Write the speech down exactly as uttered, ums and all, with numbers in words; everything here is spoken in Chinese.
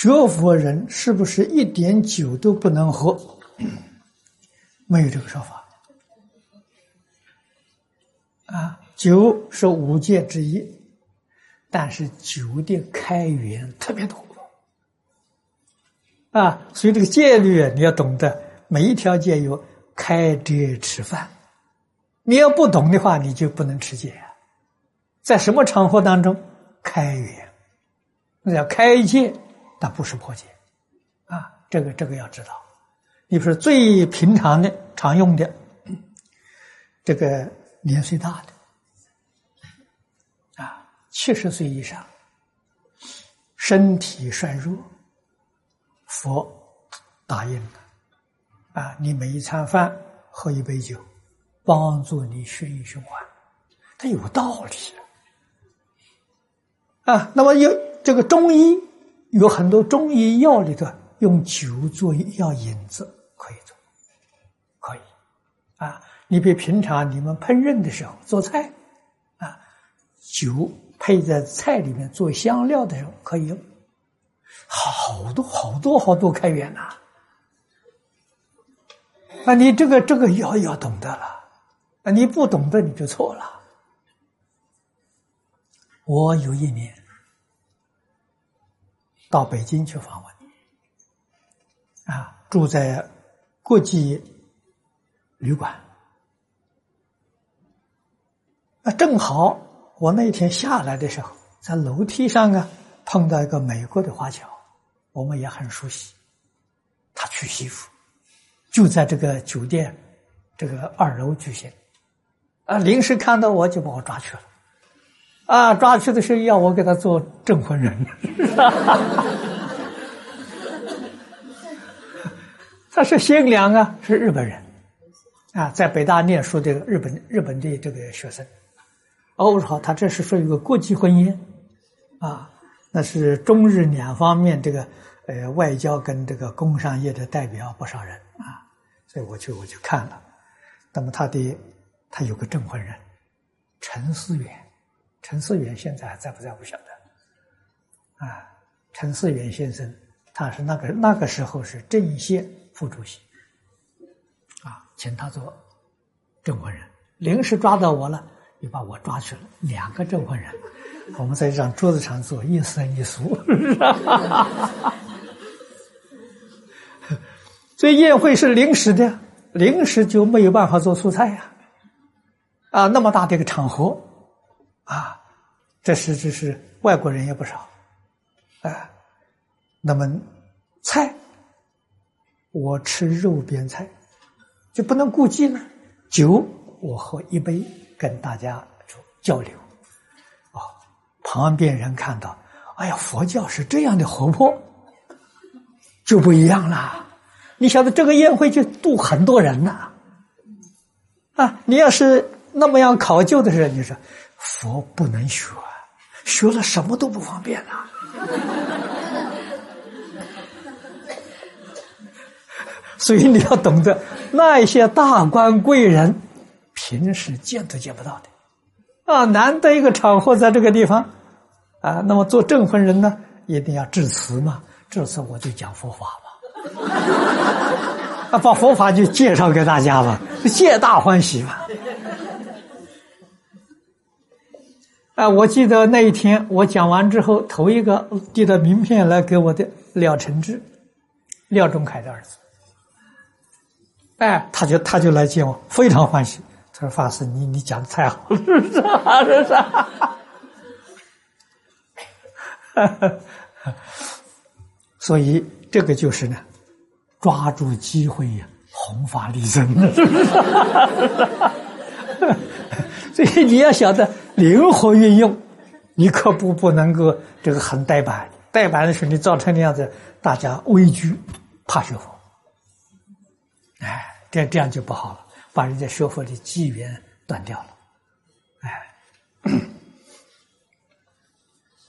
学佛人是不是一点酒都不能喝？没有这个说法。啊，酒是五戒之一，但是酒的开源特别多。啊，所以这个戒律你要懂得，每一条戒有开遮吃饭。你要不懂的话，你就不能持戒啊。在什么场合当中开源？那叫开戒，但不是破戒啊。这个这个要知道。你比如说最平常的、常用的，这个年岁大的啊，七十岁以上，身体衰弱，佛答应了啊，你每一餐饭喝一杯酒，帮助你血液循环，它有道理啊。那么有这个中医有很多中医药里头用酒做药引子，可以做，可以啊。你比平常你们烹饪的时候做菜啊，酒配在菜里面做香料的时候可以用，好多好多好多开源呐！啊，你这个这个要要懂得了，啊，你不懂得你就错了。我有一年到北京去访问，啊，住在国际旅馆，啊，正好我那天下来的时候，在楼梯上啊碰到一个美国的华侨，我们也很熟悉，他娶媳妇，就在这个酒店这个二楼举行，啊，临时看到我就把我抓去了，啊，抓去的时候要我给他做证婚人，他是新娘啊，是日本人，啊，在北大念书的日本日本的这个学生，哦，好，他这是属于一个国际婚姻，啊，那是中日两方面这个呃外交跟这个工商业的代表不少人啊，所以我就我就看了，那么他的他有个证婚人陈思远，陈思远现在还在不在不晓得啊，陈思远先生他是那个那个时候是政协副主席啊，请他做证婚人，临时抓到我了，又把我抓去了，两个证婚人，我们在这张桌子上做一生一俗，所以宴会是临时的，临时就没有办法做素菜呀，啊，那么大的一个场合，啊，这是这是外国人也不少，啊，那么菜，我吃肉边菜，就不能顾忌了，酒我喝一杯，跟大家交流，哦，旁边人看到，哎呀，佛教是这样的活泼，就不一样了。你晓得这个宴会就度很多人呐，啊，你要是那么样考究的人，你说佛不能学，学了什么都不方便啊。所以你要懂得，那一些大官贵人，平时见都见不到的，啊，难得一个场合在这个地方，啊，那么做证婚人呢，一定要致辞嘛，致辞我就讲佛法嘛，啊，把佛法就介绍给大家吧，皆大欢喜嘛。啊，我记得那一天我讲完之后，头一个递的名片来给我的廖承志，廖仲恺的儿子。哎，他就他就来见我，非常欢喜。他说：“法师，你你讲的太好了，是不是啊？是不是啊？”所以这个就是呢，抓住机会呀，弘法利生，是不是？所以你要晓得灵活运用，你可不不能够这个很呆板，呆板的时候你造成那样子，大家畏惧，怕学佛。哎，这这样就不好了，把人家学佛的机缘断掉了。